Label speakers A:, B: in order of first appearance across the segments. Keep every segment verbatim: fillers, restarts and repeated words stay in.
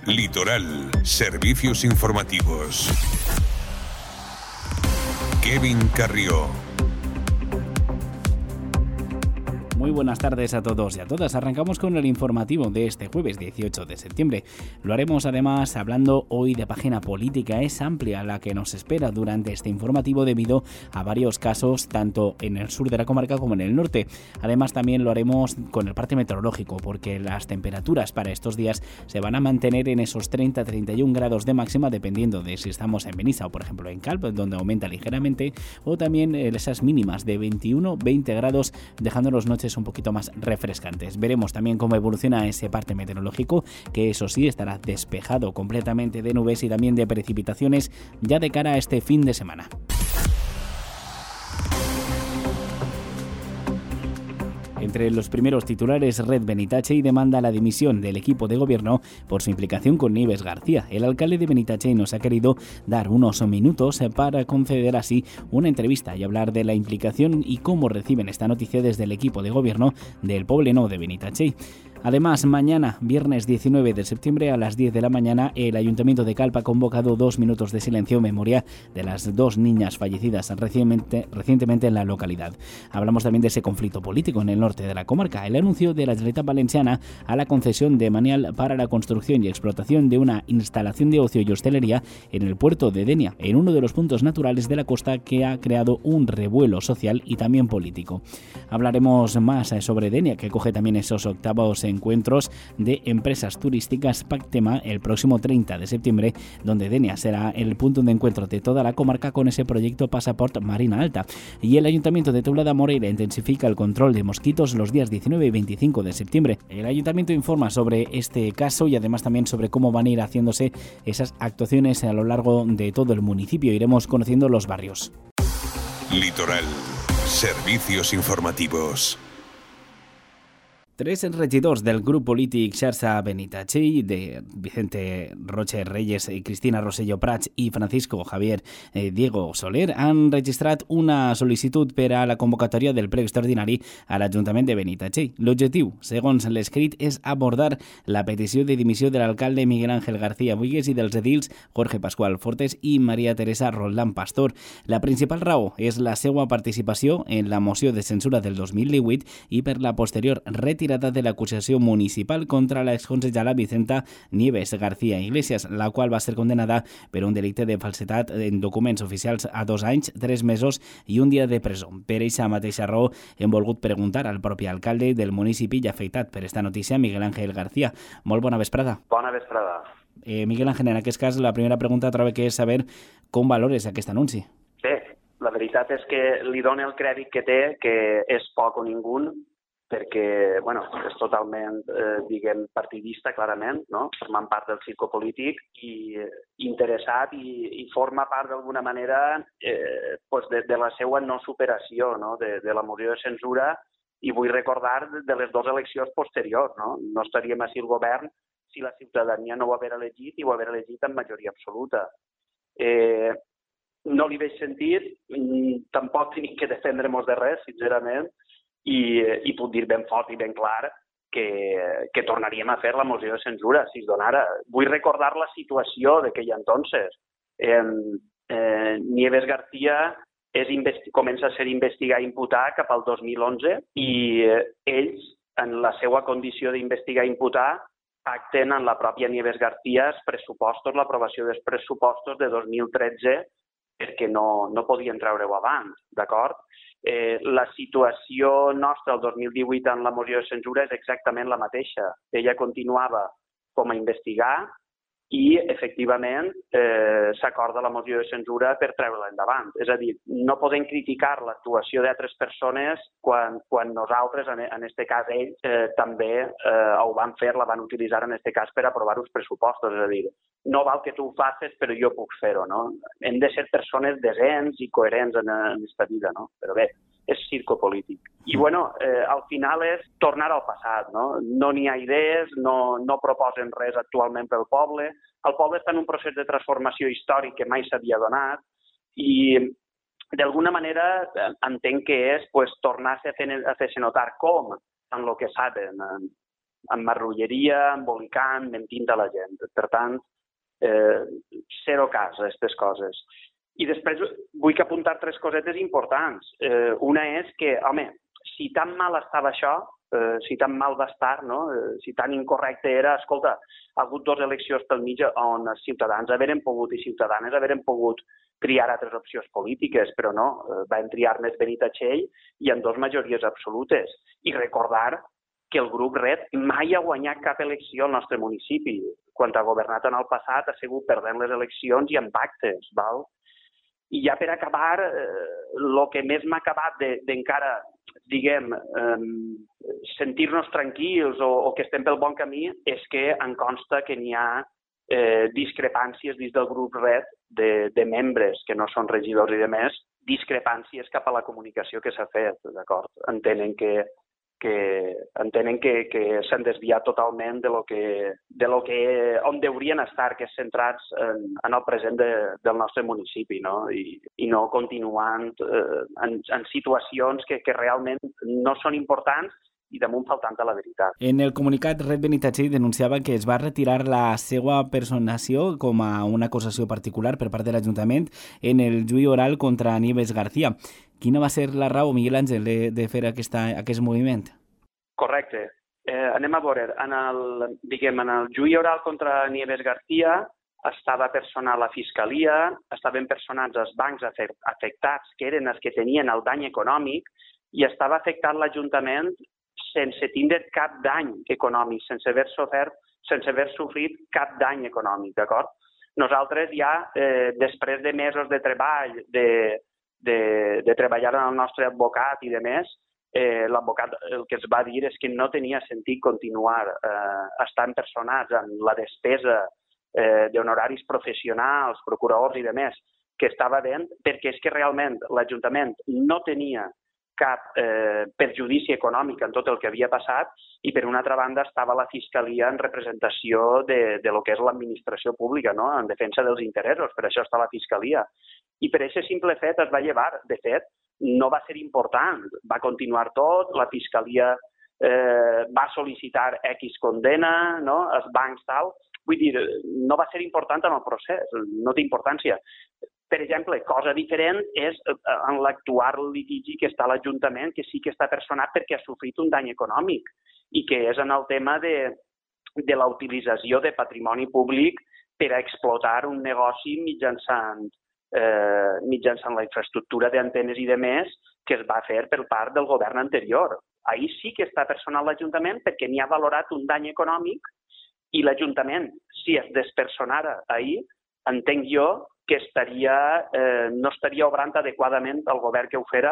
A: Litoral, servicios informativos. Kevin Carrió.
B: Muy buenas tardes a todos y a todas. Arrancamos con el informativo de este jueves dieciocho de septiembre. Lo haremos además hablando hoy de página política. Es amplia la que nos espera durante este informativo debido a varios casos tanto en el sur de la comarca como en el norte. Además también lo haremos con el parte meteorológico porque las temperaturas para estos días se van a mantener en esos treinta a treinta y un grados de máxima dependiendo de si estamos en Benissa o por ejemplo en Calp, donde aumenta ligeramente, o también esas mínimas de veintiuno a veinte grados dejándonos noches un poquito más refrescantes. Veremos también cómo evoluciona ese parte meteorológico, que eso sí estará despejado completamente de nubes y también de precipitaciones ya de cara a este fin de semana. Entre los primeros titulares, Red Benitatxell demanda la dimisión del equipo de gobierno por su implicación con Nieves García. El alcalde de Benitatxell nos ha querido dar unos minutos para conceder así una entrevista y hablar de la implicación y cómo reciben esta noticia desde el equipo de gobierno del Pobleno de Benitatxell. Además, mañana, viernes diecinueve de septiembre a las diez de la mañana, el Ayuntamiento de Calp ha convocado dos minutos de silencio en memoria de las dos niñas fallecidas recientemente, recientemente en la localidad. Hablamos también de ese conflicto político en el norte de la comarca, el anuncio de la Generalitat Valenciana a la concesión de Manial para la construcción y explotación de una instalación de ocio y hostelería en el puerto de Denia, en uno de los puntos naturales de la costa que ha creado un revuelo social y también político. Hablaremos más sobre Denia, que coge también esos octavos encuentros de empresas turísticas Pactema el próximo treinta de septiembre, donde Denia será el punto de encuentro de toda la comarca con ese proyecto Pasaport Marina Alta. Y el Ayuntamiento de Teulada Moreira intensifica el control de mosquitos los días diecinueve y veinticinco de septiembre. El Ayuntamiento informa sobre este caso y además también sobre cómo van a ir haciéndose esas actuaciones a lo largo de todo el municipio. Iremos conociendo los barrios.
A: Litoral, servicios informativos.
B: Tres regidors del grup polític Xarxa Benitatxell, de Vicente Roche Reyes, Cristina Rosselló Prats i Francisco Javier eh, Diego Soler, han registrat una sol·licitud per a la convocatòria del ple extraordinari a l'Ajuntament de Benitatxell. L'objectiu, segons l'escrit, és abordar la petició de dimissió de l'alcalde Miguel Ángel García Buigues i dels edils Jorge Pascual Fortes i Maria Teresa Roldán Pastor. La principal raó és la seva participació en la moció de censura del dos mil divuit i per la posterior retirada de l'acusació municipal contra la exconsellera Vicenta Nieves García Iglesias, la qual va ser condenada per un delicte de falsedat en documents oficials a dos anys, tres mesos i un dia de presó. Per aquesta mateixa raó hem volgut preguntar al propi alcalde del municipi i afectat per esta notícia, Miguel Ángel García. Molt bona vesprada.
C: Bona vesprada.
B: Eh, Miguel Ángel, en aquest cas, la primera pregunta trobo que és saber com valores aquest anunci.
C: Bé, la veritat és que li dona el crèdit que té, que és poc o ningú, perquè bueno, és totalment, eh, diguem, partidista, clarament, no? Formant part del circo polític i eh, interessat i, i forma part d'alguna manera eh, pues de, de la seva no superació, no? De, de la moció de censura, i vull recordar de les dues eleccions posteriors, no? No estaríem així el govern si la ciutadania no ho haver elegit i ho haver elegit amb majoria absoluta. Eh, no li veig sentit, tampoc tenim que defendre-nos de res, sincerament, i, i puc dir ben fort i ben clar que, que tornaríem a fer la moció de censura si es donara. Vull recordar la situació d'aquell entonces. Eh, eh, Nieves García és comença a ser investigat i imputat cap al dos mil onze i eh, ells, en la seva condició d'investigar i imputar, pacten amb la pròpia Nieves García els pressupostos, l'aprovació dels pressupostos de dos mil tretze, perquè no, no podien treure-ho abans, d'acord? Eh, la situació nostra el dos mil divuit en la moció de censura és exactament la mateixa. Ella continuava com a investigar i, efectivament, eh, s'acorda la moció de censura per treure-la endavant. És a dir, no podem criticar l'actuació d'altres persones quan, quan nosaltres, en aquest cas ells, eh, també eh, ho van fer, la van utilitzar en aquest cas per aprovar els pressupostos. És a dir, no val que tu ho facis, però jo puc fer-ho, no? Hem de ser persones decents i coherents en aquesta vida, no? Però bé, és circo polític. I, bueno, eh, al final és tornar al passat, no? No n'hi ha idees, no, no proposen res actualment pel poble. El poble està en un procés de transformació històric que mai s'havia donat i, d'alguna manera, entenc que és pues, tornar-se a fer-se notar com en el que saben. amb marrulleria, embolicant, mentint a la gent. Per tant, eh, zero cas a aquestes coses. I després vull apuntar tres cosetes importants. Eh, una és que, home, si tan mal estava això, eh, si tan mal va estar, no? eh, si tan incorrecte era, escolta, ha hagut dues eleccions pel mig on els ciutadans hagueren pogut i ciutadanes hagueren pogut triar altres opcions polítiques, però no, eh, van triar més Benitatxell i en dues majories absolutes. I recordar que el grup Red mai ha guanyat cap elecció al nostre municipi. Quan ha governat en el passat ha sigut perdent les eleccions i en pactes, val? I ja per acabar, el eh, que més m'ha acabat d'encara, de, diguem, eh, sentir-nos tranquils o, o que estem pel bon camí és que em consta que n'hi ha eh, discrepàncies dins del grup Red de, de membres que no són regidors i de més, discrepàncies cap a la comunicació que s'ha fet, d'acord? Entenen que que entenen que, que s'han desviat totalment de lo que, de lo que, on deurien estar, que és centrats en, en el present de, del nostre municipi, no? I, i no continuant eh, en, en situacions que, que realment no són importants i damunt faltant a la veritat.
B: En el comunicat, Red Benitatxell denunciava que es va retirar la seva personació com a una acusació particular per part de l'Ajuntament en el juí oral contra Nieves García. Quina va ser la raó, Miguel Àngel, de, de fer aquesta, aquest moviment?
C: Correcte. Eh, anem a veure. En el, diguem, en el juí oral contra Nieves García estava personal la Fiscalia, estaven personats els bancs afectats, que eren els que tenien el dany econòmic, i estava afectat l'Ajuntament sense tindre cap dany econòmic, sense haver sofert, sense haver sofrit cap dany econòmic, d'acord? Nosaltres ja, eh, després de mesos de treball, de, de, de treballar amb el nostre advocat i de més, eh, l'advocat el que es va dir és que no tenia sentit continuar eh, estant personats en la despesa eh, d'honoraris professionals, procuradors i de més que estava havent, perquè és que realment l'Ajuntament no tenia cap eh, perjudici econòmic en tot el que havia passat i, per una altra banda, estava la Fiscalia en representació de, de lo que és l'administració pública, no? En defensa dels interessos. Per això està la Fiscalia. I per aquest simple fet es va llevar. De fet, no va ser important. Va continuar tot, la Fiscalia eh, va sol·licitar X condena, no? Els bancs tal. Vull dir, no va ser important en el procés, no té importància. Per exemple, cosa diferent és en l'actual litigi que està a l'Ajuntament, que sí que està personat perquè ha sofrit un dany econòmic i que és en el tema de, de la utilització de patrimoni públic per a explotar un negoci mitjançant, eh, mitjançant la infraestructura d'antenes i de més que es va fer per part del govern anterior. Ahir sí que està personat l'Ajuntament perquè n'hi ha valorat un dany econòmic i l'Ajuntament, si es despersonara ahir, entenc jo que estaria, eh, no estaria obrant adequadament el govern que ho fera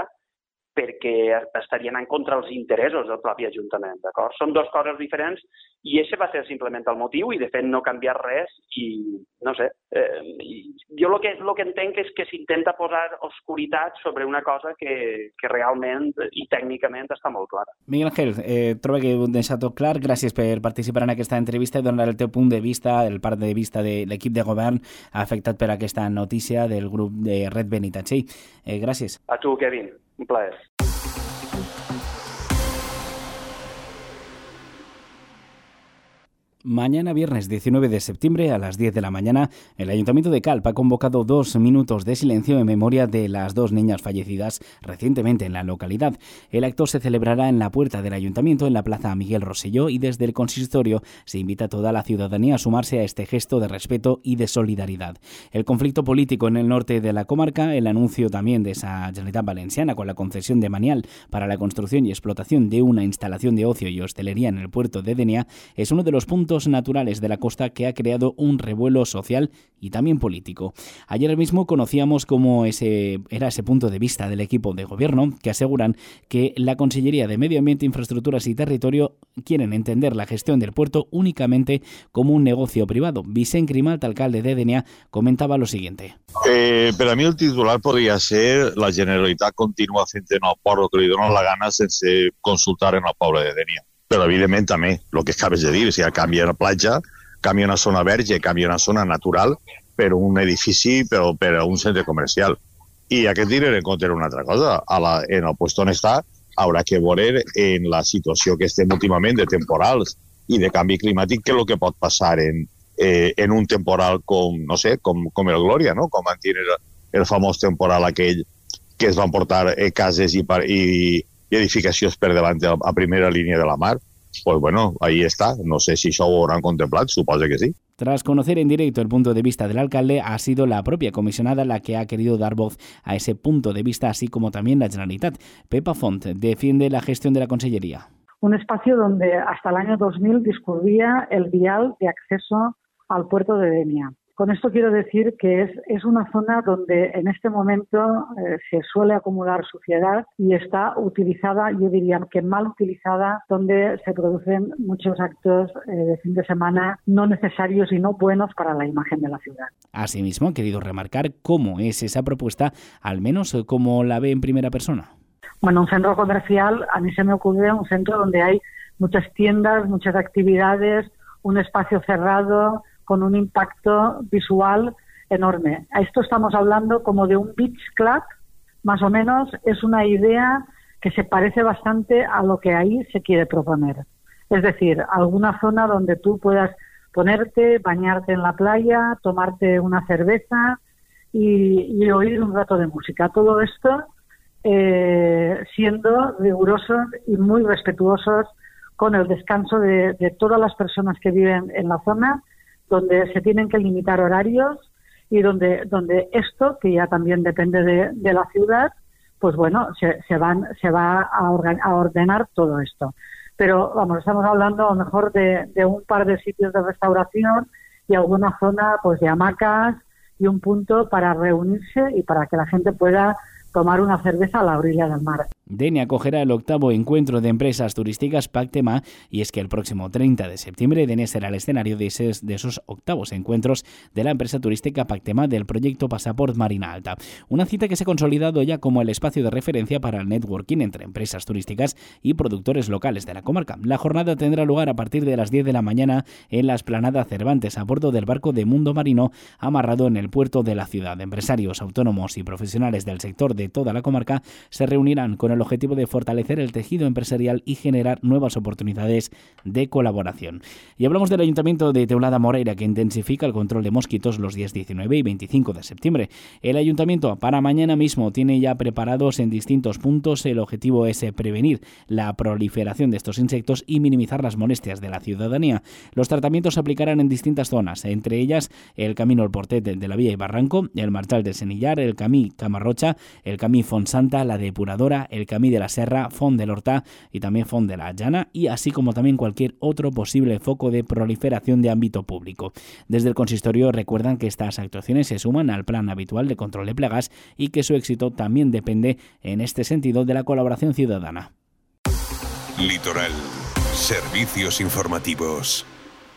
C: perquè estarien en contra dels interessos del propi Ajuntament, d'acord? Són dues coses diferents i aquest va ser simplement el motiu i, de fet, no canviar res i, no sé, eh, jo el que, lo que entenc és que s'intenta posar oscuritat sobre una cosa que, que realment i tècnicament està molt clara.
B: Miguel Ángel, eh, trobo que ho deixat tot clar. Gràcies per participar en aquesta entrevista i donar el teu punt de vista, el part de vista de l'equip de govern afectat per aquesta notícia del grup de Red Benitatxell. Eh, gràcies.
C: A tu, Kevin. Un plaer.
B: Mañana, viernes diecinueve de septiembre, a las diez de la mañana, el Ayuntamiento de Calp ha convocado dos minutos de silencio en memoria de las dos niñas fallecidas recientemente en la localidad. El acto se celebrará en la puerta del Ayuntamiento, en la Plaza Miguel Rosselló, y desde el consistorio se invita a toda la ciudadanía a sumarse a este gesto de respeto y de solidaridad. El conflicto político en el norte de la comarca, el anuncio también de esa Generalitat Valenciana con la concesión de Manial para la construcción y explotación de una instalación de ocio y hostelería en el puerto de Denia, es uno de los puntos naturales de la costa que ha creado un revuelo social y también político. Ayer mismo conocíamos cómo ese era ese punto de vista del equipo de gobierno, que aseguran que la Consellería de Medio Ambiente, Infraestructuras y Territorio quieren entender la gestión del puerto únicamente como un negocio privado. Vicent Grimalt, alcalde de Denia, comentaba lo siguiente.
D: Eh, per a mi el titular podria ser la Generalitat continua fent en el port el que li dona la gana sense consultar en el poble de Denia. Però, evidentment, també, el que acabes de dir, si ja canvia la platja, canvia una zona verge, canvia una zona natural per un edifici, però per a un centre comercial. I aquest tindre en compte una altra cosa. A la, en el lloc on està, haurà que veure en la situació que estem últimament de temporals i de canvi climàtic, que és el que pot passar en, eh, en un temporal com, no sé, com, com el Glòria, no? Com van tenir el, el famós temporal aquell que es van portar eh, cases i, i, i edificacions per davant de la, a primera línia de la mar. Pues bueno, ahí está. No sé si això ho hauran contemplat, suposo que sí.
B: Tras conocer en directo el punto de vista del alcalde, ha sido la propia comisionada la que ha querido dar voz a ese punto de vista, así como también la Generalitat. Pepa Font defiende la gestión de la Consellería.
E: Un espacio donde hasta el año dos mil discurría el vial de acceso al puerto de Denia. Con esto quiero decir que es, es una zona donde en este momento eh, se suele acumular suciedad y está utilizada, yo diría que mal utilizada, donde se producen muchos actos eh, de fin de semana no necesarios y no buenos para la imagen de la ciudad.
B: Asimismo, ha querido remarcar cómo es esa propuesta, al menos como la ve en primera persona.
E: Bueno, un centro comercial, a mí se me ocurre un centro donde hay muchas tiendas, muchas actividades, un espacio cerrado, con un impacto visual enorme. A esto estamos hablando como de un beach club, más o menos. Es una idea que se parece bastante a lo que ahí se quiere proponer. Es decir, alguna zona donde tú puedas ponerte, bañarte en la playa, tomarte una cerveza y, y oír un rato de música. Todo esto eh, siendo rigurosos y muy respetuosos con el descanso de, de todas las personas que viven en la zona, donde se tienen que limitar horarios y donde donde esto, que ya también depende de, de la ciudad, pues bueno, se, se van se va a, organ, a ordenar todo esto. Pero vamos, estamos hablando a lo mejor de, de un par de sitios de restauración y alguna zona pues de hamacas y un punto para reunirse y para que la gente pueda tomar una cerveza a la orilla del mar.
B: Denia acogerá el octavo encuentro de empresas turísticas Pactema, y es que el próximo treinta de septiembre Denia será el escenario de esos, de esos octavos encuentros de la empresa turística Pactema del proyecto Pasaport Marina Alta. Una cita que se ha consolidado ya como el espacio de referencia para el networking entre empresas turísticas y productores locales de la comarca. La jornada tendrá lugar a partir de las diez de la mañana en la explanada Cervantes, a bordo del barco de Mundo Marino amarrado en el puerto de la ciudad. Empresarios, autónomos y profesionales del sector de toda la comarca se reunirán con el objetivo de fortalecer el tejido empresarial y generar nuevas oportunidades de colaboración. Y hablamos del Ayuntamiento de Teulada Moreira, que intensifica el control de mosquitos los días diecinueve y veinticinco de septiembre. El Ayuntamiento para mañana mismo tiene ya preparados en distintos puntos. El objetivo es prevenir la proliferación de estos insectos y minimizar las molestias de la ciudadanía. Los tratamientos se aplicarán en distintas zonas, entre ellas el Camino al Portet de la Vía y Barranco, el Marchal de Senillar, el Camí Camarrocha, el Camí Fontsanta, la Depuradora, el Camí de la Serra, Font de l'Hortà y también Font de la Llana, y así como también cualquier otro posible foco de proliferación de ámbito público. Desde el consistorio recuerdan que estas actuaciones se suman al plan habitual de control de plagas y que su éxito también depende en este sentido de la colaboración ciudadana.
A: Litoral. Servicios informativos.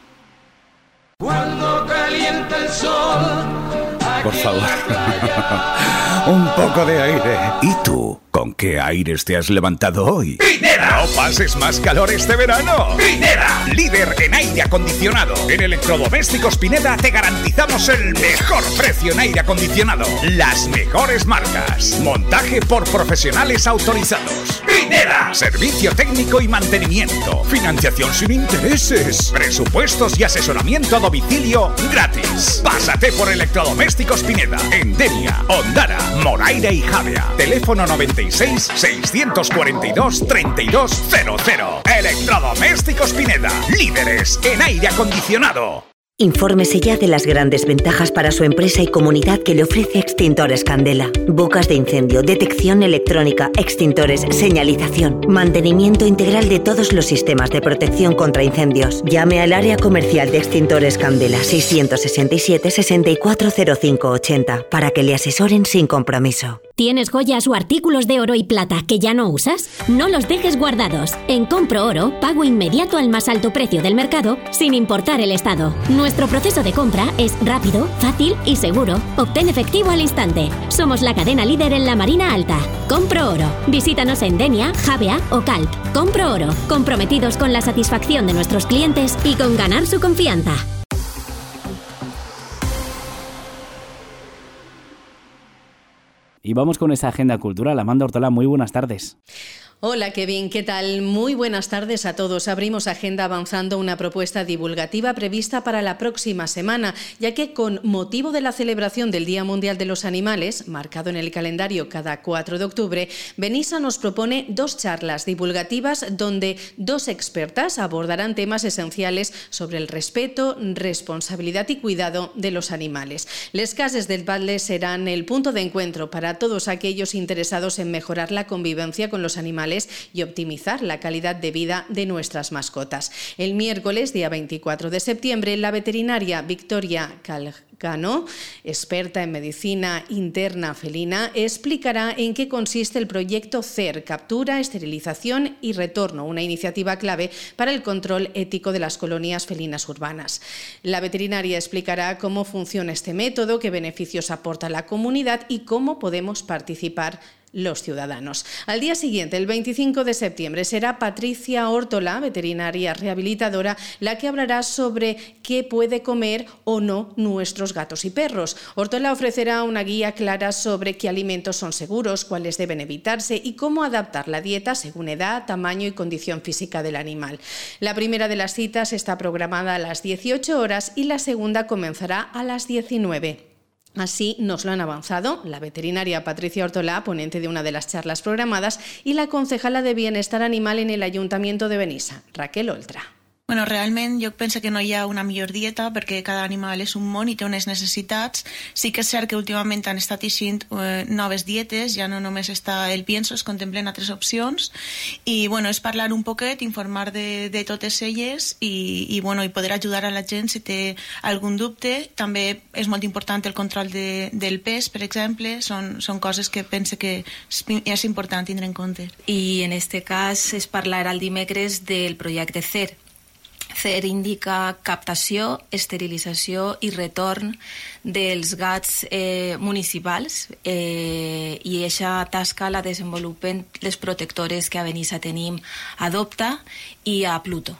F: Cuando calienta el sol.
G: Por favor. Un poco de aire. ¿Y tú? ¿Con qué aires te has levantado hoy?
F: ¡Pineda!
G: ¡No pases más calor este verano!
F: ¡Pineda!
G: Líder en aire acondicionado. En Electrodomésticos Pineda te garantizamos el mejor precio en aire acondicionado. Las mejores marcas. Montaje por profesionales autorizados.
F: ¡Pineda!
G: Servicio técnico y mantenimiento. Financiación sin intereses. Presupuestos y asesoramiento a domicilio gratis. Pásate por Electrodomésticos Pineda. En Denia, Ondara, Moraira y Javea. Teléfono noventa y seis, seiscientos cuarenta y dos, treinta y dos cero cero. Electrodomésticos Pineda. Líderes en aire acondicionado.
H: Infórmese ya de las grandes ventajas para su empresa y comunidad que le ofrece Extintores Candela. Bocas de incendio, detección electrónica, extintores, señalización, mantenimiento integral de todos los sistemas de protección contra incendios. Llame al área comercial de Extintores Candela seiscientos sesenta y siete, sesenta y cuatro cero cinco ochenta para que le asesoren sin compromiso.
I: ¿Tienes joyas o artículos de oro y plata que ya no usas? No los dejes guardados. En Compro Oro, pago inmediato al más alto precio del mercado, sin importar el estado. Nuestro proceso de compra es rápido, fácil y seguro. Obtén efectivo al instante. Somos la cadena líder en la Marina Alta. Compro Oro. Visítanos en Denia, Javea o Calp. Compro Oro. Comprometidos con la satisfacción de nuestros clientes y con ganar su confianza.
B: Y vamos con esa agenda cultural. Amanda Ortola, muy buenas tardes.
J: Hola Kevin, ¿qué tal? Muy buenas tardes a todos. Abrimos agenda avanzando una propuesta divulgativa prevista para la próxima semana, ya que con motivo de la celebración del Día Mundial de los Animales, marcado en el calendario cada cuatro de octubre, Benissa nos propone dos charlas divulgativas donde dos expertas abordarán temas esenciales sobre el respeto, responsabilidad y cuidado de los animales. Les Cases del Batlle serán el punto de encuentro para todos aquellos interesados en mejorar la convivencia con los animales y optimizar la calidad de vida de nuestras mascotas. El miércoles, día veinticuatro de septiembre, la veterinaria Victoria Calcano, experta en medicina interna felina, explicará en qué consiste el proyecto C E R, Captura, Esterilización y Retorno, una iniciativa clave para el control ético de las colonias felinas urbanas. La veterinaria explicará cómo funciona este método, qué beneficios aporta a la comunidad y cómo podemos participar los ciudadanos. Al día siguiente, el veinticinco de septiembre, será Patricia Órtola, veterinaria rehabilitadora, la que hablará sobre qué puede comer o no nuestros gatos y perros. Órtola ofrecerá una guía clara sobre qué alimentos son seguros, cuáles deben evitarse y cómo adaptar la dieta según edad, tamaño y condición física del animal. La primera de las citas está programada a las dieciocho horas y la segunda comenzará a las diecinueve. Así nos lo han avanzado la veterinaria Patricia Órtola, ponente de una de las charlas programadas, y la concejala de Bienestar Animal en el Ayuntamiento de Benissa, Raquel Oltra.
K: Bueno, realment jo penso que no hi ha una millor dieta perquè cada animal és un món i té unes necessitats. Sí que és cert que últimament han estat eixint eh, noves dietes, ja no només està el pienso, es contemplen altres opcions i bueno, és parlar un poquet, informar de, de totes elles i, i, bueno, i poder ajudar a la gent si té algun dubte. També és molt important el control de, del pes, per exemple, són, són coses que penso que és important tindre en compte.
L: I en este cas es parlarà el dimecres del projecte C E R. C E R indica captació, esterilització i retorn dels gats eh, municipals eh, i aquesta tasca la desenvolupen les protectores que a Benissa tenim a Adopta i a Pluto.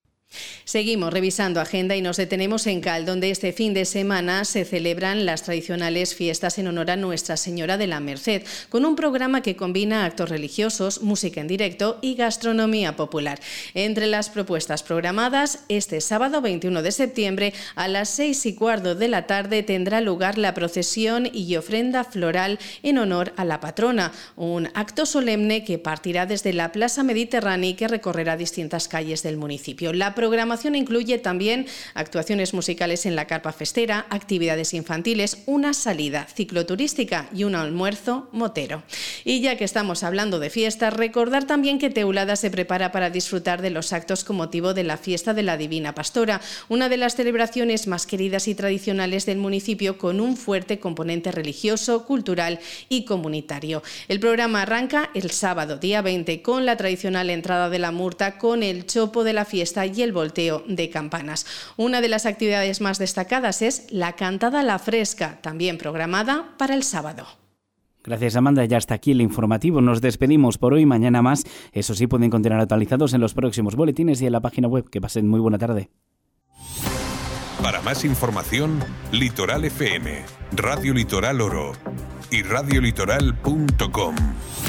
J: Seguimos revisando agenda y nos detenemos en Cal, donde este fin de semana se celebran las tradicionales fiestas en honor a Nuestra Señora de la Merced, con un programa que combina actos religiosos, música en directo y gastronomía popular. Entre las propuestas programadas, este sábado veintiuno de septiembre a las seis y cuarto de la tarde tendrá lugar la procesión y ofrenda floral en honor a la patrona, un acto solemne que partirá desde la Plaza Mediterránea y que recorrerá distintas calles del municipio. La programación incluye también actuaciones musicales en la carpa festera, actividades infantiles, una salida cicloturística y un almuerzo motero. Y ya que estamos hablando de fiestas, recordar también que Teulada se prepara para disfrutar de los actos con motivo de la fiesta de la Divina Pastora, una de las celebraciones más queridas y tradicionales del municipio con un fuerte componente religioso, cultural y comunitario. El programa arranca el sábado, día veinte, con la tradicional entrada de la Murta, con el chopo de la fiesta y el volteo de campanas. Una de las actividades más destacadas es la cantada a la fresca, también programada para el sábado.
B: Gracias, Amanda. Ya hasta aquí el informativo. Nos despedimos por hoy. Mañana más. Eso sí, pueden continuar actualizados en los próximos boletines y en la página web. Que pasen muy buena tarde.
A: Para más información, Litoral F M, Radio Litoral Oro y radio litoral punto com.